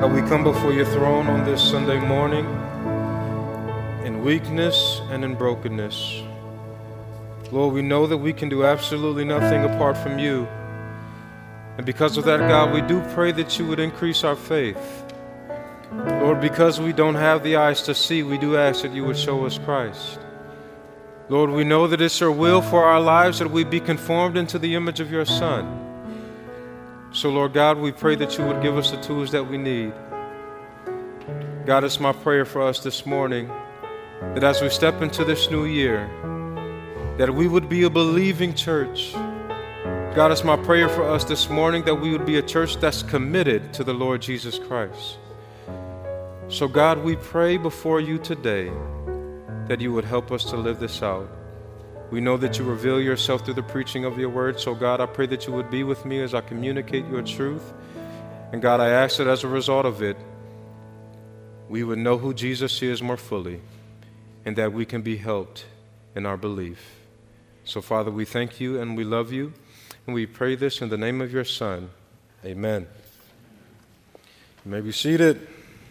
We come before your throne on this Sunday morning in weakness and in brokenness. Lord, we know that we can do absolutely nothing apart from you. And because of that, God, we do pray that you would increase our faith. Lord, because we don't have the eyes to see, we do ask that you would show us Christ. Lord, we know that it's your will for our lives that we be conformed into the image of your Son. So, Lord God, we pray that you would give us the tools that we need. God, it's my prayer for us this morning that as we step into this new year, that we would be a believing church. God, it's my prayer for us this morning that we would be a church that's committed to the Lord Jesus Christ. So, God, we pray before you today that you would help us to live this out. We know that you reveal yourself through the preaching of your word. So, God, I pray that you would be with me as I communicate your truth. And, God, I ask that as a result of it, we would know who Jesus is more fully and that we can be helped in our belief. So, Father, we thank you and we love you. And we pray this in the name of your Son. Amen. You may be seated.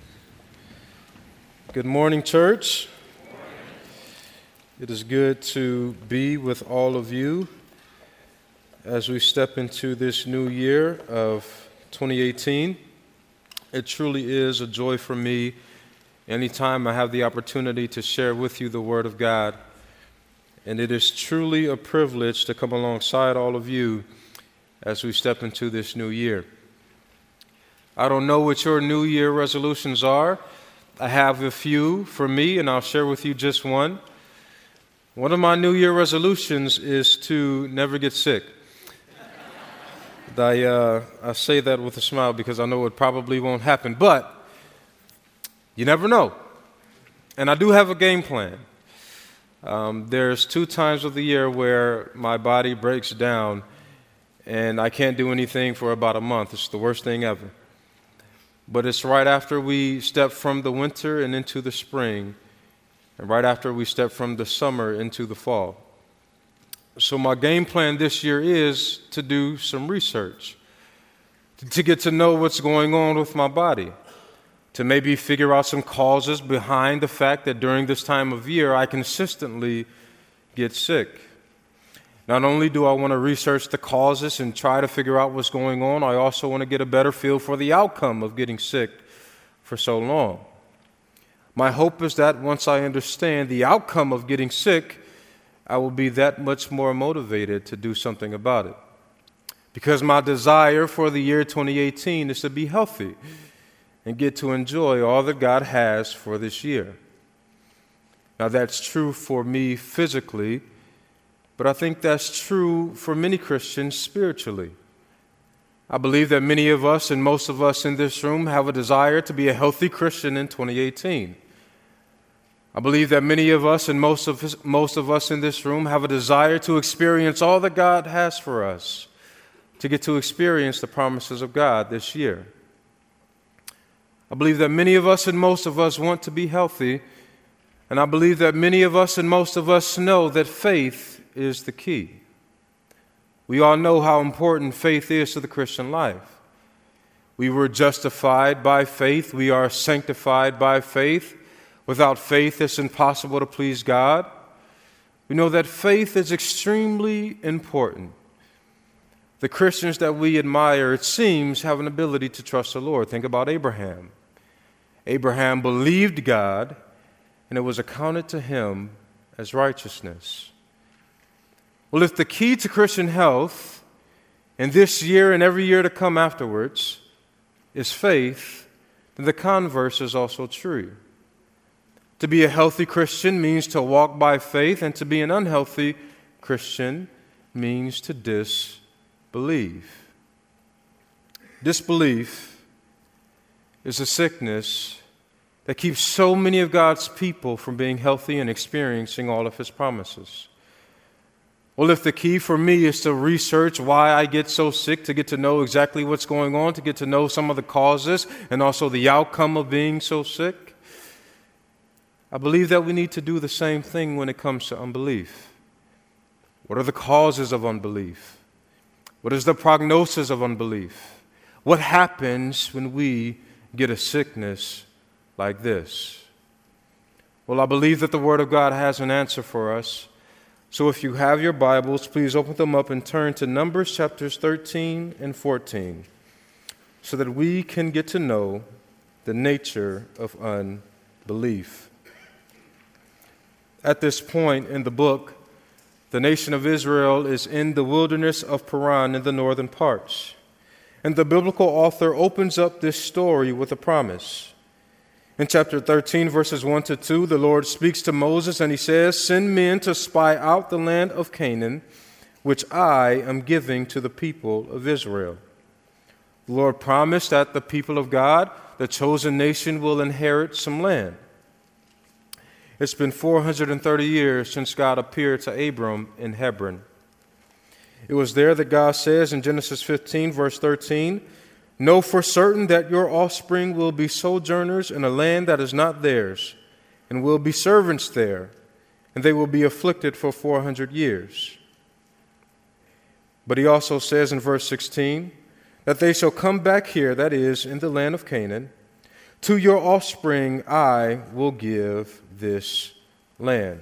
Good morning, church. It is good to be with all of you as we step into this new year of 2018. It truly is a joy for me anytime I have the opportunity to share with you the Word of God. And it is truly a privilege to come alongside all of you as we step into this new year. I don't know what your New Year resolutions are. I have a few for me, and I'll share with you just one. One of my New Year resolutions is to never get sick. I say that with a smile because I know it probably won't happen, but you never know. And I do have a game plan. There's 2 times of the year where my body breaks down and I can't do anything for about a month. It's the worst thing ever. But it's right after we step from the winter and into the spring, and right after we step from the summer into the fall. So my game plan this year is to do some research, to get to know what's going on with my body, to maybe figure out some causes behind the fact that during this time of year I consistently get sick. Not only do I want to research the causes and try to figure out what's going on, I also want to get a better feel for the outcome of getting sick for so long. My hope is that once I understand the outcome of getting sick, I will be that much more motivated to do something about it. Because my desire for the year 2018 is to be healthy and get to enjoy all that God has for this year. Now, that's true for me physically, but I think that's true for many Christians spiritually. I believe that many of us and most of us in this room have a desire to be a healthy Christian in 2018. I believe that many of us and most of us in this room have a desire to experience all that God has for us, to get to experience the promises of God this year. I believe that many of us and most of us want to be healthy, and I believe that many of us and most of us know that faith is the key. We all know how important faith is to the Christian life. We were justified by faith. We are sanctified by faith. Without faith, it's impossible to please God. We know that faith is extremely important. The Christians that we admire, it seems, have an ability to trust the Lord. Think about Abraham. Abraham believed God, and it was accounted to him as righteousness. Well, if the key to Christian health in this year and every year to come afterwards is faith, then the converse is also true. To be a healthy Christian means to walk by faith, and to be an unhealthy Christian means to disbelieve. Disbelief is a sickness that keeps so many of God's people from being healthy and experiencing all of His promises. Well, if the key for me is to research why I get so sick, to get to know exactly what's going on, to get to know some of the causes and also the outcome of being so sick, I believe that we need to do the same thing when it comes to unbelief. What are the causes of unbelief? What is the prognosis of unbelief? What happens when we get a sickness like this? Well, I believe that the Word of God has an answer for us. So if you have your Bibles, please open them up and turn to Numbers chapters 13 and 14 so that we can get to know the nature of unbelief. At this point in the book, the nation of Israel is in the wilderness of Paran in the northern parts. And the biblical author opens up this story with a promise. In chapter 13, verses 1 to 2, the Lord speaks to Moses and he says, "Send men to spy out the land of Canaan, which I am giving to the people of Israel." The Lord promised that the people of God, the chosen nation, will inherit some land. It's been 430 years since God appeared to Abram in Hebron. It was there that God says in Genesis 15, verse 13, "Know for certain that your offspring will be sojourners in a land that is not theirs, and will be servants there, and they will be afflicted for 400 years. But he also says in verse 16, that they shall come back here, that is, in the land of Canaan. To your offspring I will give this land."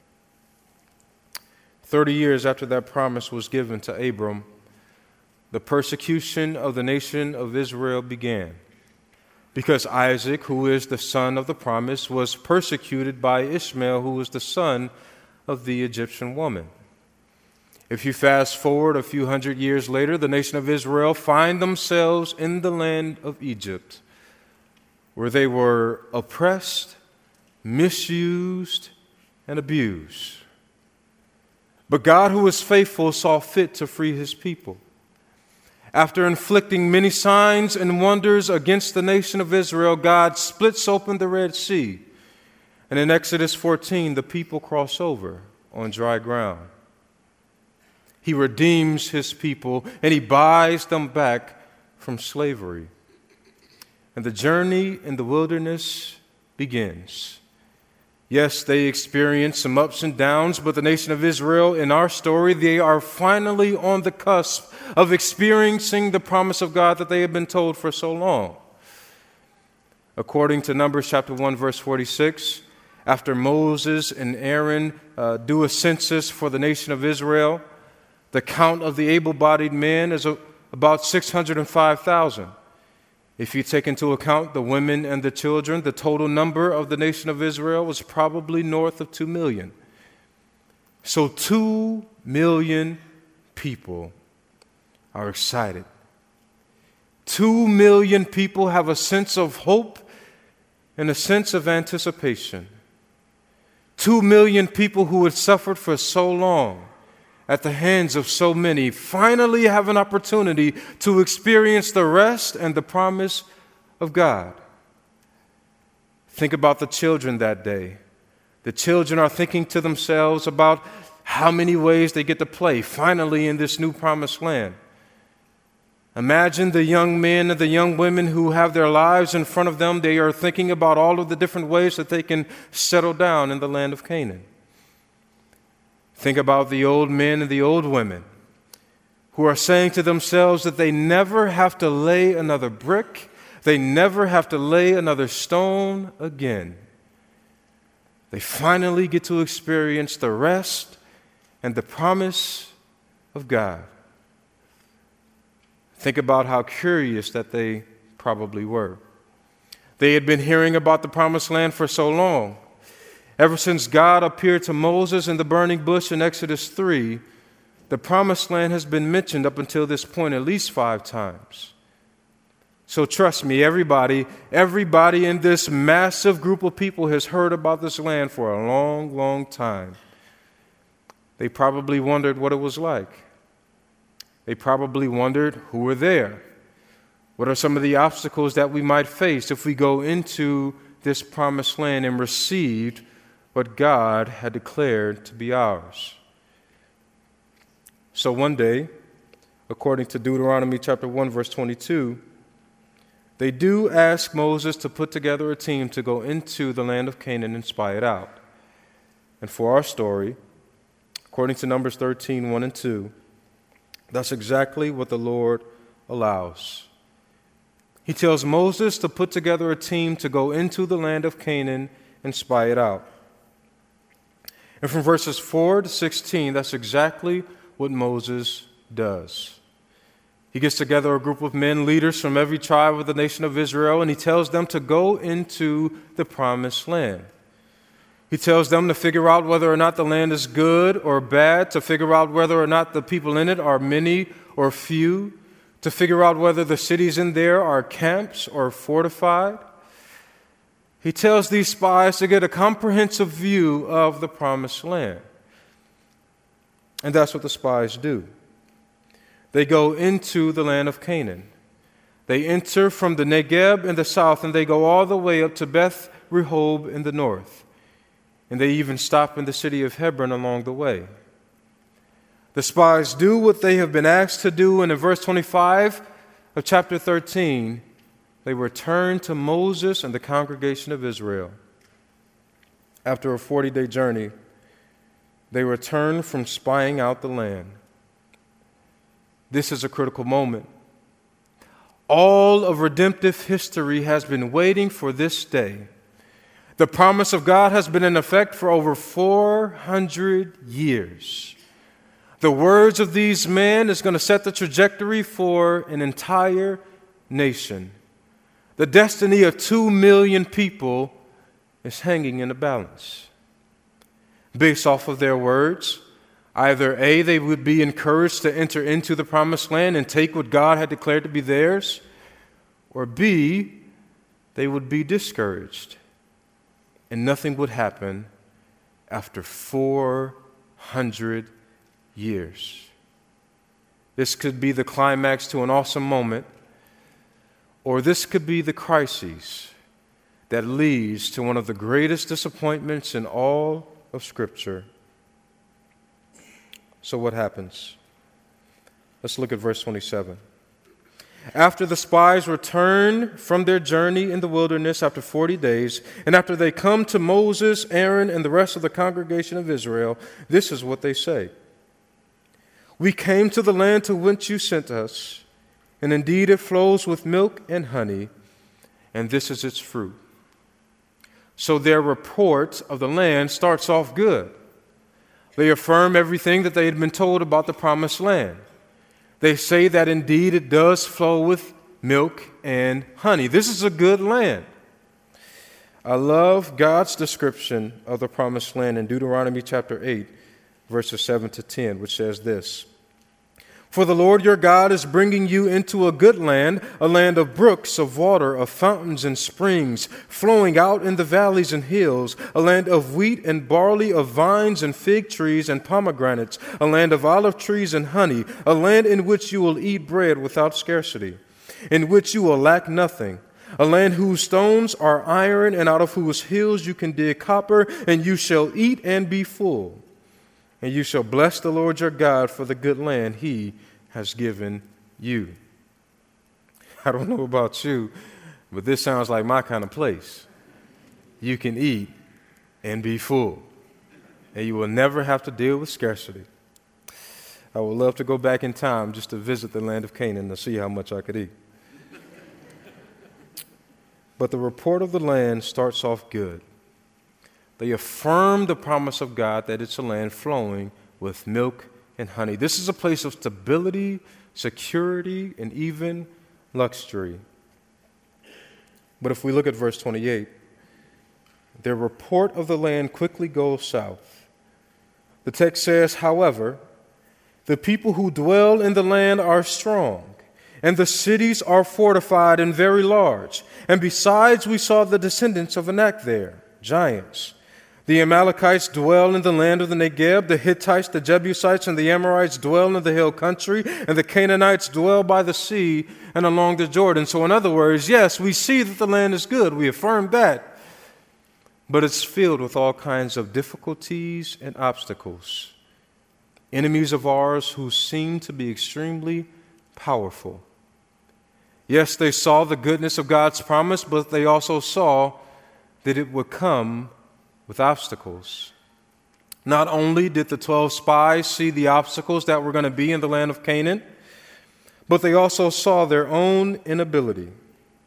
30 years after that promise was given to Abram, the persecution of the nation of Israel began, because Isaac, who is the son of the promise, was persecuted by Ishmael, who was the son of the Egyptian woman. If you fast forward a few hundred years later, the nation of Israel find themselves in the land of Egypt, where they were oppressed, misused, and abused. But God, who is faithful, saw fit to free his people. After inflicting many signs and wonders against the nation of Israel, God splits open the Red Sea. And in Exodus 14, the people cross over on dry ground. He redeems his people and he buys them back from slavery. And the journey in the wilderness begins. Yes, they experience some ups and downs, but the nation of Israel, in our story, they are finally on the cusp of experiencing the promise of God that they have been told for so long. According to Numbers chapter 1, verse 46, after Moses and Aaron do a census for the nation of Israel, the count of the able-bodied men is about 605,000. If you take into account the women and the children, the total number of the nation of Israel was probably north of 2 million. So 2 million people are excited. 2 million people have a sense of hope and a sense of anticipation. 2 million people who had suffered for so long at the hands of so many finally have an opportunity to experience the rest and the promise of God. Think about the children that day. The children are thinking to themselves about how many ways they get to play finally in this new promised land. Imagine the young men and the young women who have their lives in front of them. They are thinking about all of the different ways that they can settle down in the land of Canaan. Think about the old men and the old women who are saying to themselves that they never have to lay another brick, they never have to lay another stone again. They finally get to experience the rest and the promise of God. Think about how curious that they probably were. They had been hearing about the promised land for so long. Ever since God appeared to Moses in the burning bush in Exodus 3, the promised land has been mentioned up until this point at least 5 times. So trust me, everybody in this massive group of people has heard about this land for a long, long time. They probably wondered what it was like. They probably wondered who were there. What are some of the obstacles that we might face if we go into this promised land and received what God had declared to be ours? So one day, according to Deuteronomy chapter 1, verse 22, they do ask Moses to put together a team to go into the land of Canaan and spy it out. And for our story, according to Numbers 13, 1 and 2, that's exactly what the Lord allows. He tells Moses to put together a team to go into the land of Canaan and spy it out. And from verses 4 to 16, that's exactly what Moses does. He gets together a group of men, leaders from every tribe of the nation of Israel, and he tells them to go into the promised land. He tells them to figure out whether or not the land is good or bad, to figure out whether or not the people in it are many or few, to figure out whether the cities in there are camps or fortified. He tells these spies to get a comprehensive view of the promised land. And that's what the spies do. They go into the land of Canaan. They enter from the Negeb in the south, and they go all the way up to Beth Rehob in the north. And they even stop in the city of Hebron along the way. The spies do what they have been asked to do, and in verse 25 of chapter 13, they return to Moses and the congregation of Israel. After a 40-day journey, they return from spying out the land. This is a critical moment. All of redemptive history has been waiting for this day. The promise of God has been in effect for over 400 years. The words of these men is going to set the trajectory for an entire nation. The destiny of 2 million people is hanging in the balance. Based off of their words, either A, they would be encouraged to enter into the promised land and take what God had declared to be theirs, or B, they would be discouraged and nothing would happen after 400 years. This could be the climax to an awesome moment, or this could be the crisis that leads to one of the greatest disappointments in all of Scripture. So what happens? Let's look at verse 27. After the spies return from their journey in the wilderness after 40 days, and after they come to Moses, Aaron, and the rest of the congregation of Israel, this is what they say. We came to the land to which you sent us, and indeed it flows with milk and honey, and this is its fruit. So their report of the land starts off good. They affirm everything that they had been told about the promised land. They say that indeed it does flow with milk and honey. This is a good land. I love God's description of the promised land in Deuteronomy chapter 8, verses 7 to 10, which says this. For the Lord your God is bringing you into a good land, a land of brooks, of water, of fountains and springs, flowing out in the valleys and hills, a land of wheat and barley, of vines and fig trees and pomegranates, a land of olive trees and honey, a land in which you will eat bread without scarcity, in which you will lack nothing, a land whose stones are iron and out of whose hills you can dig copper, and you shall eat and be full. And you shall bless the Lord your God for the good land he has given you. I don't know about you, but this sounds like my kind of place. You can eat and be full, and you will never have to deal with scarcity. I would love to go back in time just to visit the land of Canaan to see how much I could eat. But the report of the land starts off good. They affirm the promise of God that it's a land flowing with milk and honey. This is a place of stability, security, and even luxury. But if we look at verse 28, their report of the land quickly goes south. The text says, however, the people who dwell in the land are strong, and the cities are fortified and very large. And besides, we saw the descendants of Anak there, giants. The Amalekites dwell in the land of the Negeb, the Hittites, the Jebusites, and the Amorites dwell in the hill country, and the Canaanites dwell by the sea and along the Jordan. So in other words, yes, we see that the land is good. We affirm that. But it's filled with all kinds of difficulties and obstacles. Enemies of ours who seem to be extremely powerful. Yes, they saw the goodness of God's promise, but they also saw that it would come with obstacles. Not only did the 12 spies see the obstacles that were going to be in the land of Canaan, but they also saw their own inability.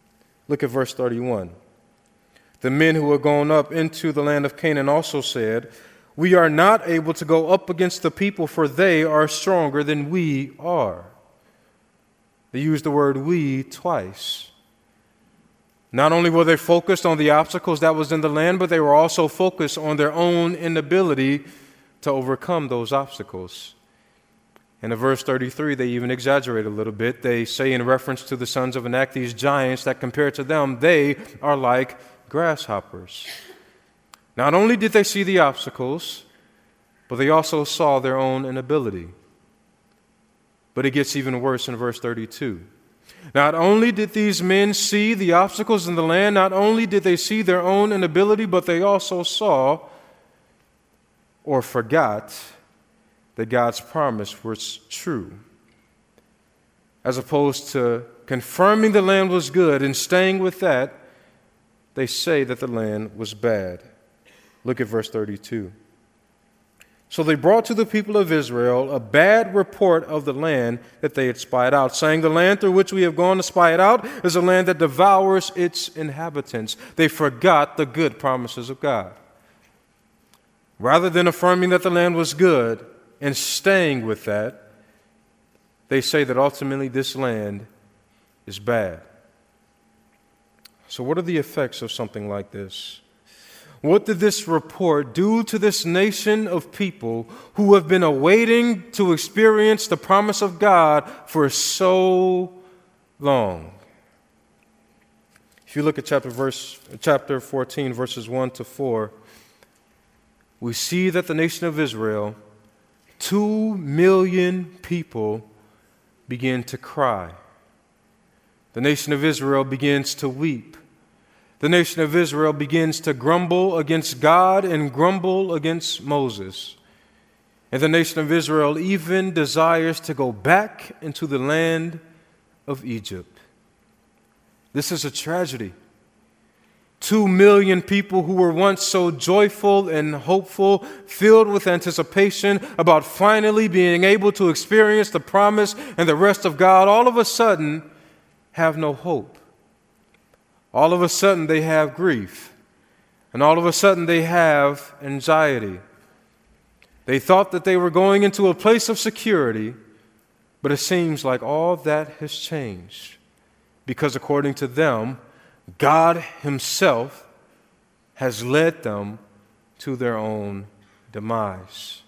Look at verse 31. The men who had gone up into the land of Canaan also said, "We are not able to go up against the people, for they are stronger than we are." They used the word "we" twice. Not only were they focused on the obstacles that was in the land, but they were also focused on their own inability to overcome those obstacles. And in verse 33, they even exaggerate a little bit. They say in reference to the sons of Anak, these giants, that compared to them, they are like grasshoppers. Not only did they see the obstacles, but they also saw their own inability. But it gets even worse in verse 32. Not only did these men see the obstacles in the land, not only did they see their own inability, but they also saw or forgot that God's promise was true. As opposed to confirming the land was good and staying with that, they say that the land was bad. Look at verse 32. So they brought to the people of Israel a bad report of the land that they had spied out, saying, "The land through which we have gone to spy it out is a land that devours its inhabitants." They forgot the good promises of God. Rather than affirming that the land was good and staying with that, they say that ultimately this land is bad. So what are the effects of something like this? What did this report do to this nation of people who have been awaiting to experience the promise of God for so long? If you look at chapter 14, verses 1 to 4, we see that the nation of Israel, 2 million people, begin to cry. The nation of Israel begins to weep. The nation of Israel begins to grumble against God and grumble against Moses. And the nation of Israel even desires to go back into the land of Egypt. This is a tragedy. 2 million people who were once so joyful and hopeful, filled with anticipation about finally being able to experience the promise and the rest of God, all of a sudden have no hope. All of a sudden they have grief. And all of a sudden they have anxiety. They thought that they were going into a place of security, but it seems like all that has changed. Because according to them, God Himself has led them to their own demise.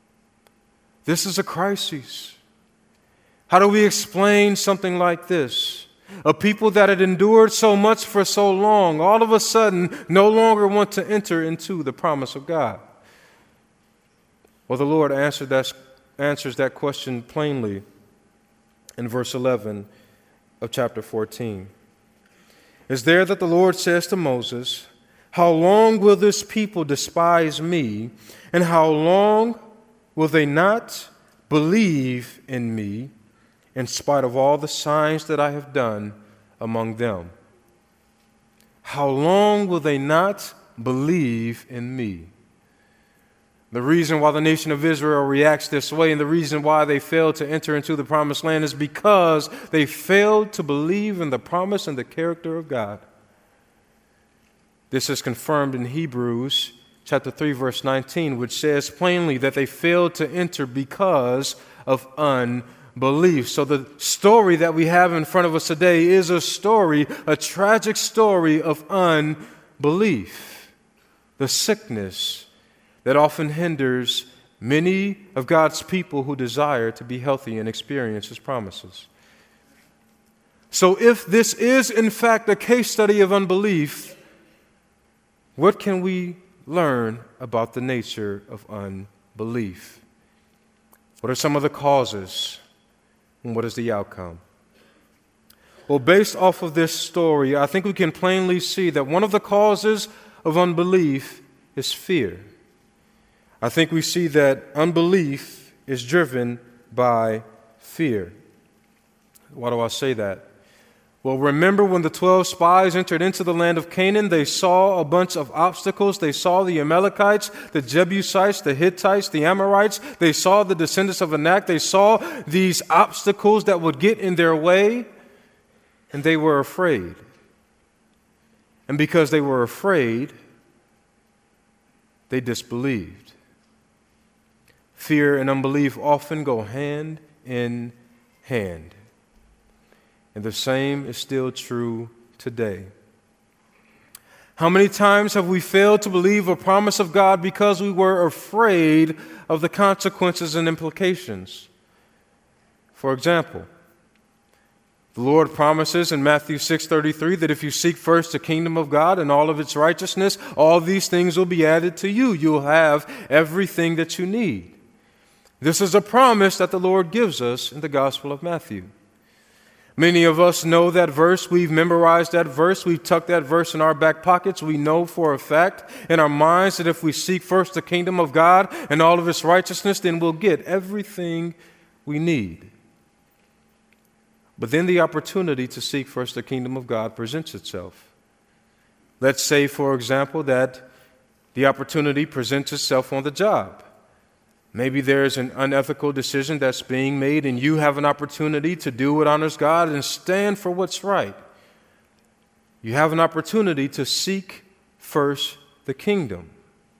This is a crisis. How do we explain something like this? A people that had endured so much for so long, all of a sudden no longer want to enter into the promise of God. Well, the Lord answers that question plainly in verse 11 of chapter 14. It's there that the Lord says to Moses, "How long will this people despise me, and how long will they not believe in me, in spite of all the signs that I have done among them?" How long will they not believe in me? The reason why the nation of Israel reacts this way and the reason why they failed to enter into the promised land is because they failed to believe in the promise and the character of God. This is confirmed in Hebrews chapter 3, verse 19, which says plainly that they failed to enter because of unbelief. So the story that we have in front of us today is a tragic story of unbelief. The sickness that often hinders many of God's people who desire to be healthy and experience His promises. So if this is in fact a case study of unbelief, what can we learn about the nature of unbelief? What are some of the causes, and what is the outcome? Well, based off of this story, I think we can plainly see that one of the causes of unbelief is fear. I think we see that unbelief is driven by fear. Why do I say that? Well, remember when the 12 spies entered into the land of Canaan, they saw a bunch of obstacles. They saw the Amalekites, the Jebusites, the Hittites, the Amorites. They saw the descendants of Anak. They saw these obstacles that would get in their way, and they were afraid. And because they were afraid, they disbelieved. Fear and unbelief often go hand in hand. And the same is still true today. How many times have we failed to believe a promise of God because we were afraid of the consequences and implications? For example, the Lord promises in Matthew 6:33 that if you seek first the kingdom of God and all of its righteousness, all these things will be added to you. You'll have everything that you need. This is a promise that the Lord gives us in the Gospel of Matthew. Many of us know that verse. We've memorized that verse. We've tucked that verse in our back pockets. We know for a fact in our minds that if we seek first the kingdom of God and all of its righteousness, then we'll get everything we need. But then the opportunity to seek first the kingdom of God presents itself. Let's say, for example, that the opportunity presents itself on the job. Maybe there's an unethical decision that's being made, and you have an opportunity to do what honors God and stand for what's right. You have an opportunity to seek first the kingdom.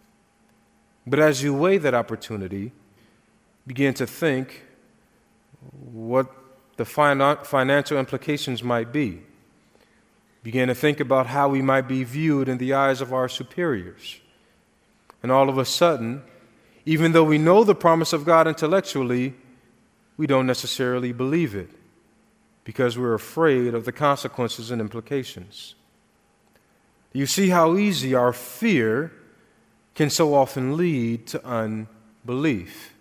But as you weigh that opportunity, begin to think what the financial implications might be. Begin to think about how we might be viewed in the eyes of our superiors. And all of a sudden, even though we know the promise of God intellectually, we don't necessarily believe it because we're afraid of the consequences and implications. You see how easy our fear can so often lead to unbelief.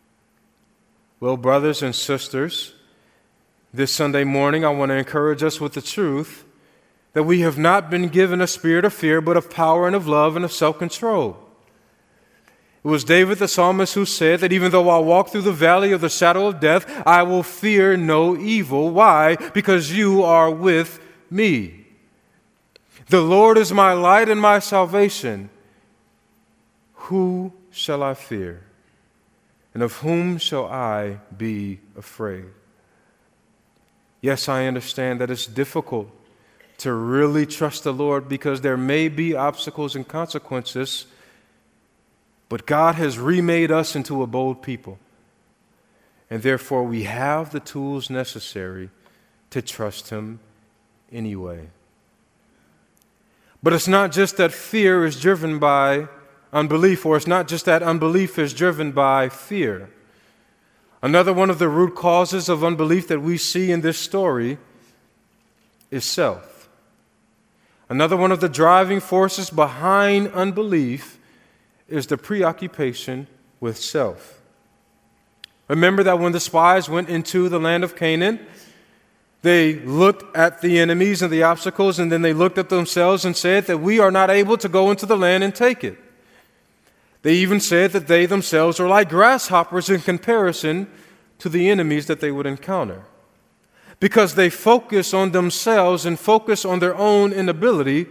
Well, brothers and sisters, this Sunday morning I want to encourage us with the truth that we have not been given a spirit of fear, but of power and of love and of self-control. It was David the psalmist who said that even though I walk through the valley of the shadow of death, I will fear no evil. Why? Because you are with me. The Lord is my light and my salvation. Who shall I fear? And of whom shall I be afraid? Yes, I understand that it's difficult to really trust the Lord because there may be obstacles and consequences. But God has remade us into a bold people, and therefore we have the tools necessary to trust Him anyway. But it's not just that fear is driven by unbelief, or it's not just that unbelief is driven by fear. Another one of the root causes of unbelief that we see in this story is self. Another one of the driving forces behind unbelief is the preoccupation with self. Remember that when the spies went into the land of Canaan, they looked at the enemies and the obstacles, and then they looked at themselves and said that we are not able to go into the land and take it. They even said that they themselves are like grasshoppers in comparison to the enemies that they would encounter. Because they focus on themselves and focus on their own inability,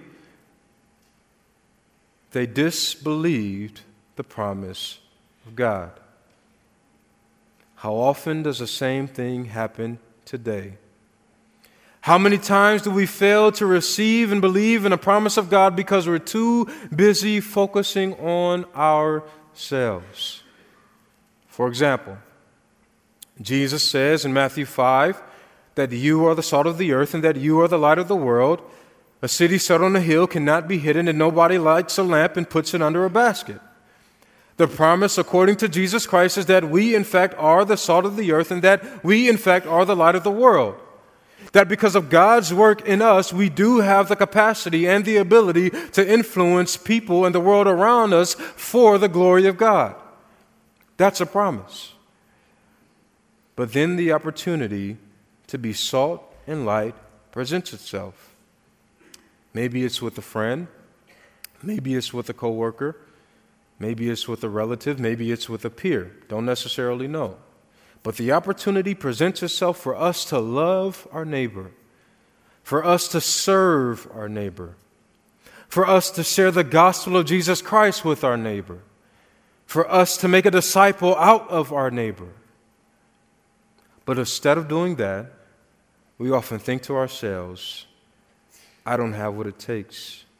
they disbelieved the promise of God. How often does the same thing happen today? How many times do we fail to receive and believe in a promise of God because we're too busy focusing on ourselves? For example, Jesus says in Matthew 5 that you are the salt of the earth and that you are the light of the world. A city set on a hill cannot be hidden, and nobody lights a lamp and puts it under a basket. The promise, according to Jesus Christ, is that we, in fact, are the salt of the earth and that we, in fact, are the light of the world. That because of God's work in us, we do have the capacity and the ability to influence people and the world around us for the glory of God. That's a promise. But then the opportunity to be salt and light presents itself. Maybe it's with a friend. Maybe it's with a coworker. Maybe it's with a relative. Maybe it's with a peer. Don't necessarily know. But the opportunity presents itself for us to love our neighbor, for us to serve our neighbor, for us to share the gospel of Jesus Christ with our neighbor, for us to make a disciple out of our neighbor. But instead of doing that, we often think to ourselves, I don't have what it takes.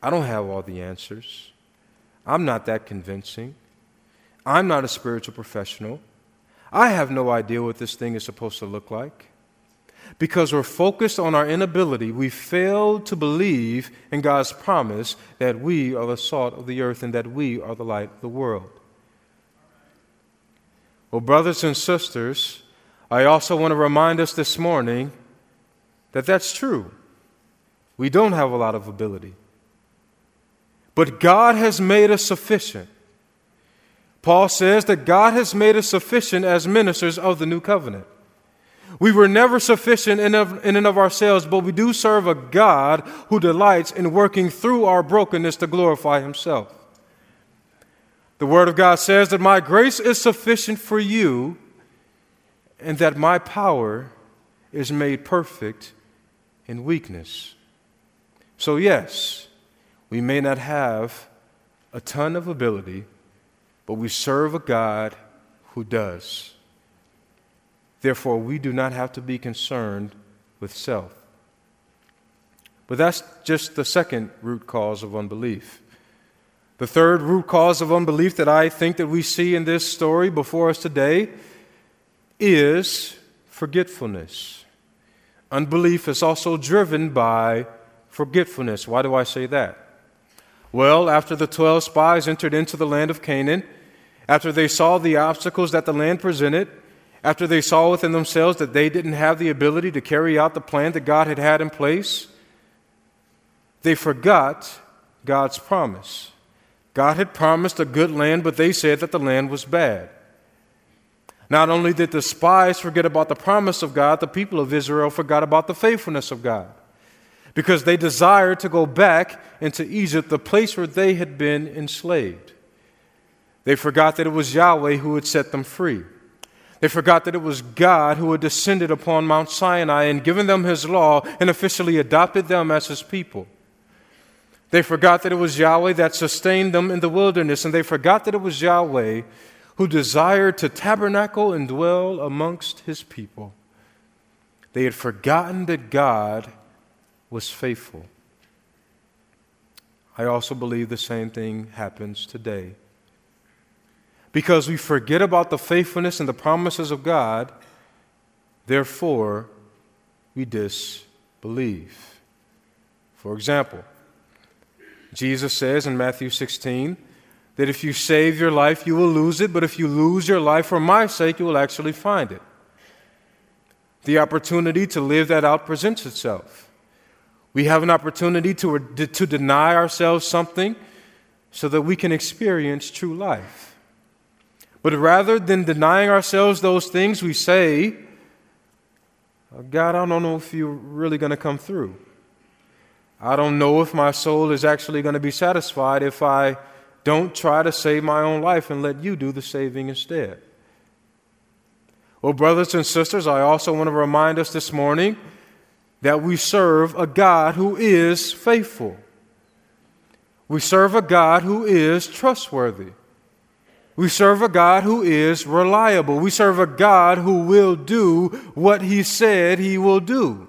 I don't have all the answers. I'm not that convincing. I'm not a spiritual professional. I have no idea what this thing is supposed to look like. Because we're focused on our inability, we fail to believe in God's promise that we are the salt of the earth and that we are the light of the world. Well, brothers and sisters, I also want to remind us this morning that that's true. We don't have a lot of ability. But God has made us sufficient. Paul says that God has made us sufficient as ministers of the new covenant. We were never sufficient in and of ourselves, but we do serve a God who delights in working through our brokenness to glorify himself. The Word of God says that my grace is sufficient for you and that my power is made perfect in weakness. So yes, we may not have a ton of ability, but we serve a God who does. Therefore, we do not have to be concerned with self. But that's just the second root cause of unbelief. The third root cause of unbelief that I think that we see in this story before us today is forgetfulness. Unbelief is also driven by forgetfulness. Why do I say that? Well, after the 12 spies entered into the land of Canaan, after they saw the obstacles that the land presented, after they saw within themselves that they didn't have the ability to carry out the plan that God had had in place, they forgot God's promise. God had promised a good land, but they said that the land was bad. Not only did the spies forget about the promise of God, the people of Israel forgot about the faithfulness of God, because they desired to go back into Egypt, the place where they had been enslaved. They forgot that it was Yahweh who had set them free. They forgot that it was God who had descended upon Mount Sinai and given them his law and officially adopted them as his people. They forgot that it was Yahweh that sustained them in the wilderness, and they forgot that it was Yahweh who desired to tabernacle and dwell amongst his people. They had forgotten that God was faithful. I also believe the same thing happens today. Because we forget about the faithfulness and the promises of God, therefore, we disbelieve. For example, Jesus says in Matthew 16 that if you save your life, you will lose it, but if you lose your life for my sake, you will actually find it. The opportunity to live that out presents itself. We have an opportunity to deny ourselves something so that we can experience true life. But rather than denying ourselves those things, we say, God, I don't know if you're really going to come through. I don't know if my soul is actually going to be satisfied if I don't try to save my own life and let you do the saving instead. Well, brothers and sisters, I also want to remind us this morning that we serve a God who is faithful. We serve a God who is trustworthy. We serve a God who is reliable. We serve a God who will do what he said he will do.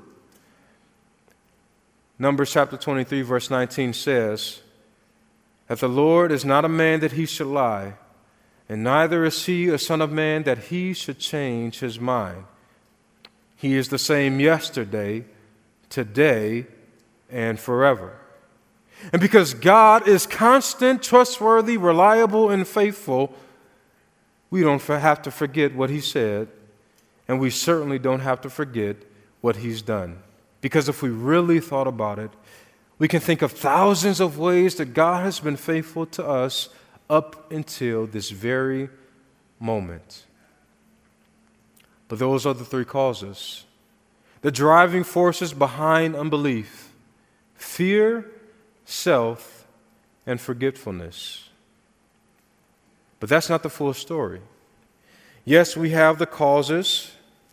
Numbers chapter 23, verse 19 says that the Lord is not a man that he should lie, and neither is he a son of man that he should change his mind. He is the same yesterday, today, and forever. And because God is constant, trustworthy, reliable, and faithful, we don't have to forget what he said, and we certainly don't have to forget what he's done. Because if we really thought about it, we can think of thousands of ways that God has been faithful to us up until this very moment. But those are the three causes. The driving forces behind unbelief: fear, self, and forgetfulness. But that's not the full story. Yes, we have the causes,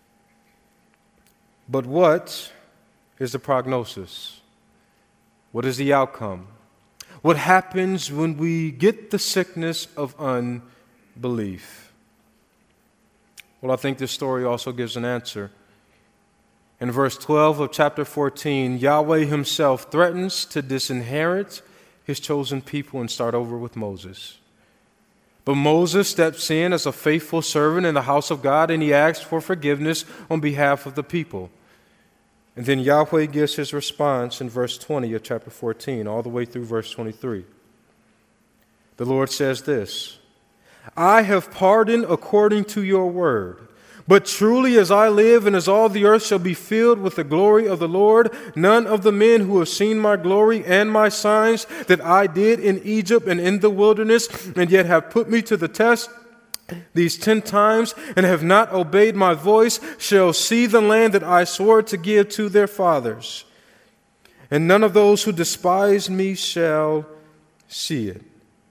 but what is the prognosis? What is the outcome? What happens when we get the sickness of unbelief? Well, I think this story also gives an answer. In verse 12 of chapter 14, Yahweh himself threatens to disinherit his chosen people and start over with Moses. But Moses steps in as a faithful servant in the house of God, and he asks for forgiveness on behalf of the people. And then Yahweh gives his response in verse 20 of chapter 14, all the way through verse 23. The Lord says this, I have pardoned according to your word. But truly as I live and as all the earth shall be filled with the glory of the Lord, none of the men who have seen my glory and my signs that I did in Egypt and in the wilderness, and yet have put me to the test these 10 times and have not obeyed my voice, shall see the land that I swore to give to their fathers. And none of those who despise me shall see it.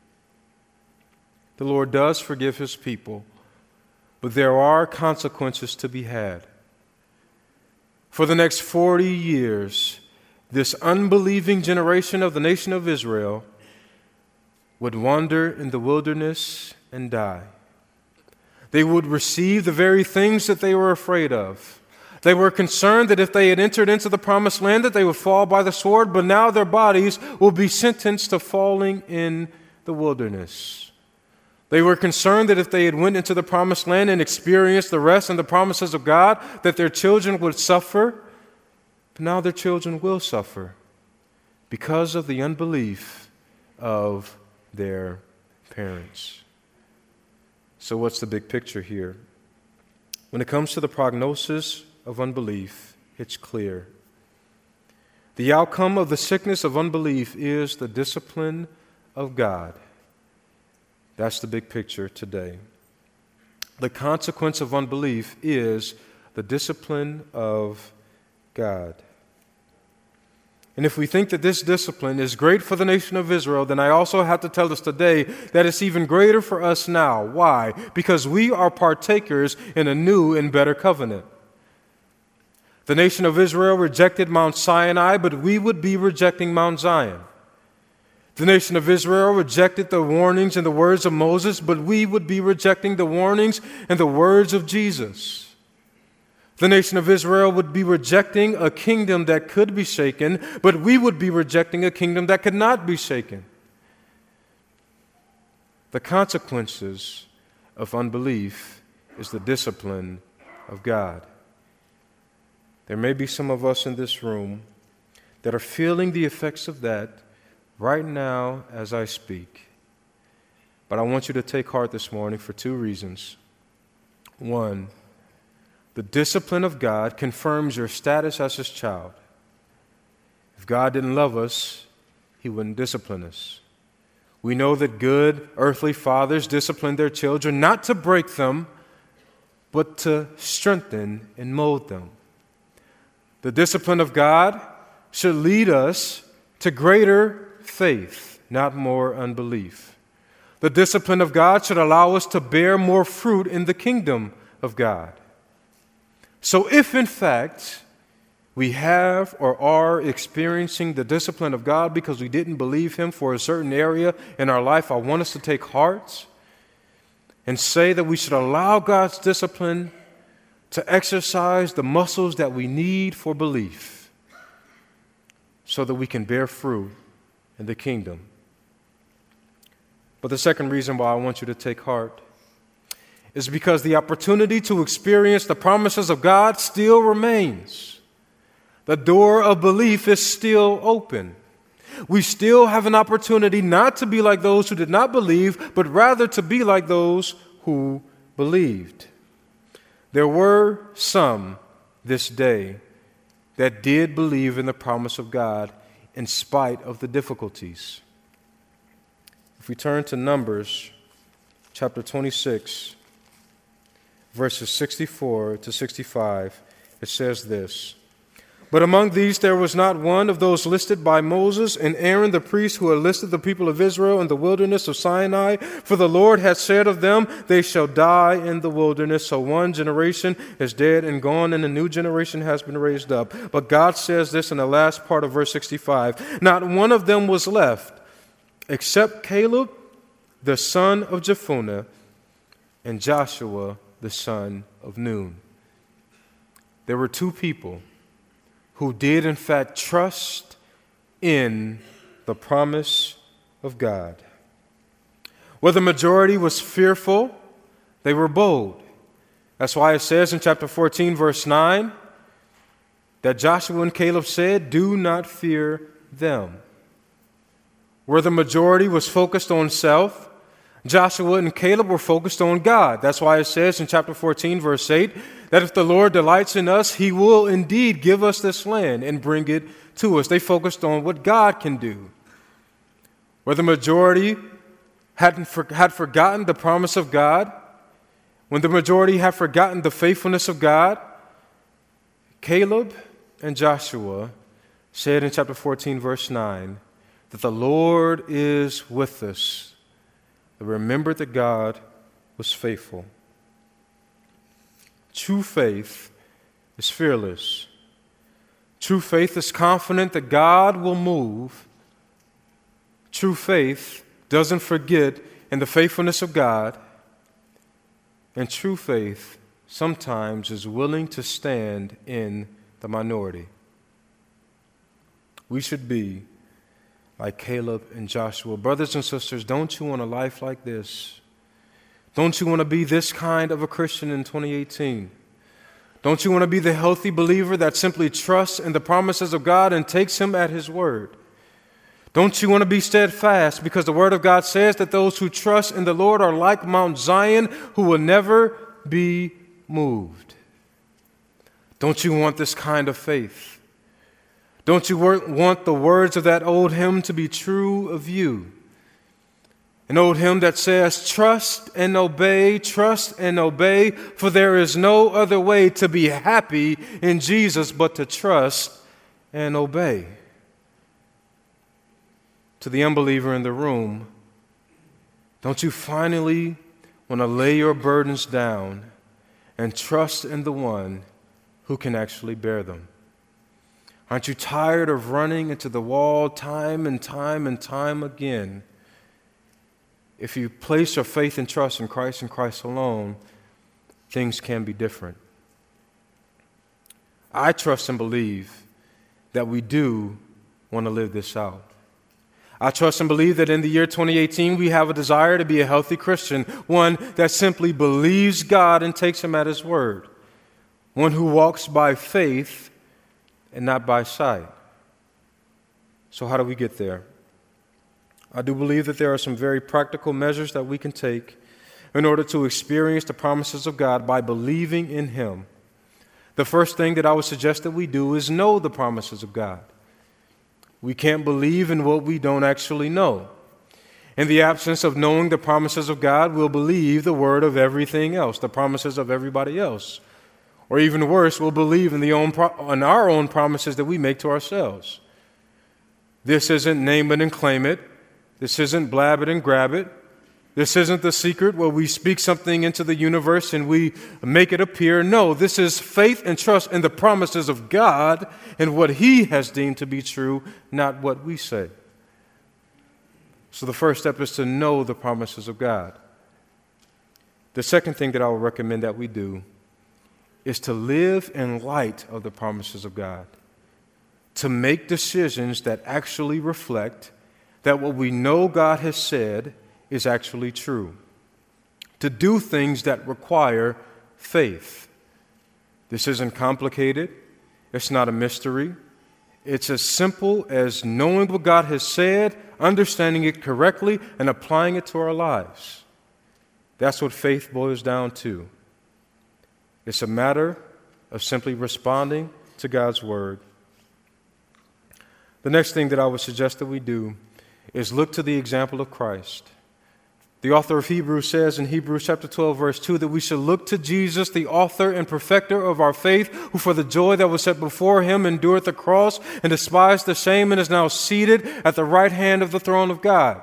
The Lord does forgive his people, but there are consequences to be had. For the next 40 years, this unbelieving generation of the nation of Israel would wander in the wilderness and die. They would receive the very things that they were afraid of. They were concerned that if they had entered into the promised land that they would fall by the sword, but now their bodies will be sentenced to falling in the wilderness. They were concerned that if they had went into the promised land and experienced the rest and the promises of God, that their children would suffer. But now their children will suffer because of the unbelief of their parents. So what's the big picture here? When it comes to the prognosis of unbelief, it's clear. The outcome of the sickness of unbelief is the discipline of God. That's the big picture today. The consequence of unbelief is the discipline of God. And if we think that this discipline is great for the nation of Israel, then I also have to tell us today that it's even greater for us now. Why? Because we are partakers in a new and better covenant. The nation of Israel rejected Mount Sinai, but we would be rejecting Mount Zion. The nation of Israel rejected the warnings and the words of Moses, but we would be rejecting the warnings and the words of Jesus. The nation of Israel would be rejecting a kingdom that could be shaken, but we would be rejecting a kingdom that could not be shaken. The consequences of unbelief is the discipline of God. There may be some of us in this room that are feeling the effects of that right now as I speak. But I want you to take heart this morning for 2 reasons. 1, the discipline of God confirms your status as his child. If God didn't love us, he wouldn't discipline us. We know that good earthly fathers discipline their children not to break them, but to strengthen and mold them. The discipline of God should lead us to greater faith, not more unbelief. The discipline of God should allow us to bear more fruit in the kingdom of God. So if in fact we have or are experiencing the discipline of God because we didn't believe him for a certain area in our life, I want us to take heart and say that we should allow God's discipline to exercise the muscles that we need for belief so that we can bear fruit in the kingdom. But the second reason why I want you to take heart is because the opportunity to experience the promises of God still remains. The door of belief is still open. We still have an opportunity not to be like those who did not believe, but rather to be like those who believed. There were some this day that did believe in the promise of God in spite of the difficulties. If we turn to Numbers chapter 26, verses 64 to 65, it says this: But among these there was not one of those listed by Moses and Aaron the priest who had listed the people of Israel in the wilderness of Sinai. For the Lord had said of them, they shall die in the wilderness. So one generation is dead and gone, and a new generation has been raised up. But God says this in the last part of verse 65. Not one of them was left, except Caleb, the son of Jephunneh, and Joshua, the son of Nun. There were 2 people who did in fact trust in the promise of God. Where the majority was fearful, they were bold. That's why it says in chapter 14, verse 9, that Joshua and Caleb said, "Do not fear them." Where the majority was focused on self, Joshua and Caleb were focused on God. That's why it says in chapter 14, verse 8, that if the Lord delights in us, He will indeed give us this land and bring it to us. They focused on what God can do. Where the majority had forgotten the promise of God, when the majority had forgotten the faithfulness of God, Caleb and Joshua said in chapter 14, verse 9, that the Lord is with us. They remembered that God was faithful. True faith is fearless. True faith is confident that God will move. True faith doesn't forget in the faithfulness of God. And true faith sometimes is willing to stand in the minority. We should be like Caleb and Joshua. Brothers and sisters, don't you want a life like this? Don't you want to be this kind of a Christian in 2018? Don't you want to be the healthy believer that simply trusts in the promises of God and takes Him at His word? Don't you want to be steadfast because the Word of God says that those who trust in the Lord are like Mount Zion who will never be moved? Don't you want this kind of faith? Don't you want the words of that old hymn to be true of you? An old hymn that says, trust and obey, for there is no other way to be happy in Jesus but to trust and obey. To the unbeliever in the room, don't you finally want to lay your burdens down and trust in the one who can actually bear them? Aren't you tired of running into the wall time and time and time again? If you place your faith and trust in Christ and Christ alone, things can be different. I trust and believe that we do want to live this out. I trust and believe that in the year 2018, we have a desire to be a healthy Christian, one that simply believes God and takes Him at His word, one who walks by faith and not by sight. So how do we get there? I do believe that there are some very practical measures that we can take in order to experience the promises of God by believing in Him. The first thing that I would suggest that we do is know the promises of God. We can't believe in what we don't actually know. In the absence of knowing the promises of God, we'll believe the word of everything else, the promises of everybody else. Or even worse, we'll believe in our own promises that we make to ourselves. This isn't name it and claim it. This isn't blab it and grab it. This isn't The Secret where we speak something into the universe and we make it appear. No, this is faith and trust in the promises of God and what He has deemed to be true, not what we say. So the first step is to know the promises of God. The second thing that I would recommend that we do is to live in light of the promises of God, to make decisions that actually reflect that what we know God has said is actually true, to do things that require faith. This isn't complicated. It's not a mystery. It's as simple as knowing what God has said, understanding it correctly, and applying it to our lives. That's what faith boils down to. It's a matter of simply responding to God's word. The next thing that I would suggest that we do is look to the example of Christ. The author of Hebrews says in Hebrews chapter 12, verse 2, that we should look to Jesus, the author and perfecter of our faith, who for the joy that was set before Him endured the cross and despised the shame and is now seated at the right hand of the throne of God.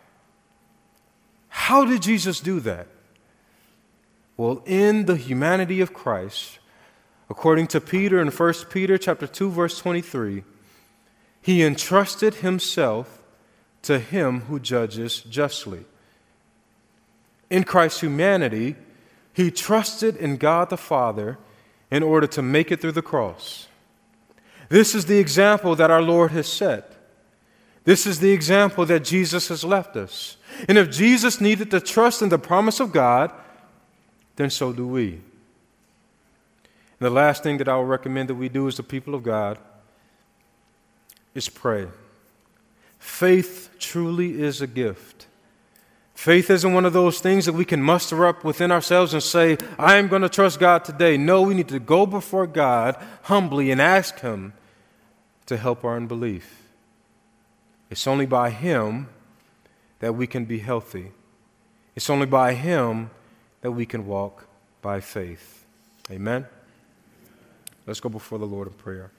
How did Jesus do that? Well, in the humanity of Christ, according to Peter in 1 Peter chapter 2, verse 23, He entrusted Himself to Him who judges justly. In Christ's humanity, He trusted in God the Father in order to make it through the cross. This is the example that our Lord has set. This is the example that Jesus has left us. And if Jesus needed to trust in the promise of God, then so do we. And the last thing that I would recommend that we do as the people of God is pray. Faith truly is a gift. Faith isn't one of those things that we can muster up within ourselves and say, I am going to trust God today. No, we need to go before God humbly and ask Him to help our unbelief. It's only by Him that we can be healthy. It's only by Him that we can walk by faith. Amen? Let's go before the Lord in prayer.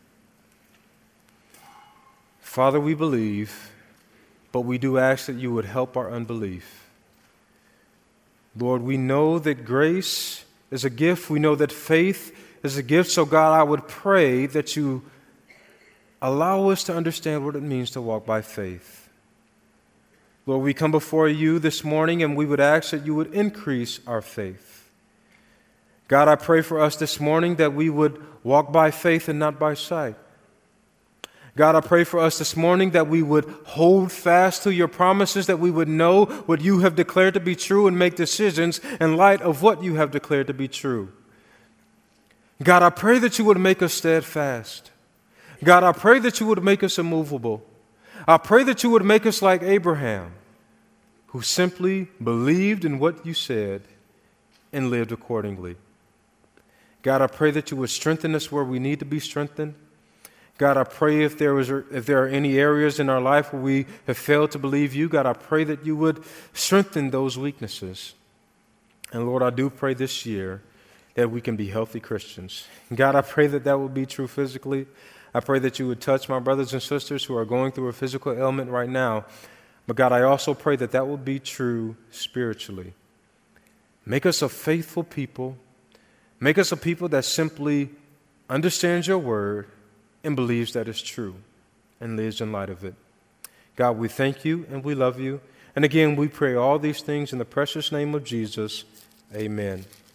Father, we believe, but we do ask that you would help our unbelief. Lord, we know that grace is a gift. We know that faith is a gift. So, God, I would pray that you allow us to understand what it means to walk by faith. Lord, we come before you this morning and we would ask that you would increase our faith. God, I pray for us this morning that we would walk by faith and not by sight. God, I pray for us this morning that we would hold fast to your promises, that we would know what you have declared to be true and make decisions in light of what you have declared to be true. God, I pray that you would make us steadfast. God, I pray that you would make us immovable. I pray that you would make us like Abraham, who simply believed in what you said and lived accordingly. God, I pray that you would strengthen us where we need to be strengthened. God, I pray if there are any areas in our life where we have failed to believe you, God, I pray that you would strengthen those weaknesses. And Lord, I do pray this year that we can be healthy Christians. God, I pray that that will be true physically. I pray that you would touch my brothers and sisters who are going through a physical ailment right now. But God, I also pray that that will be true spiritually. Make us a faithful people. Make us a people that simply understands your word and believes that it's true and lives in light of it. God, we thank you and we love you. And again, we pray all these things in the precious name of Jesus. Amen.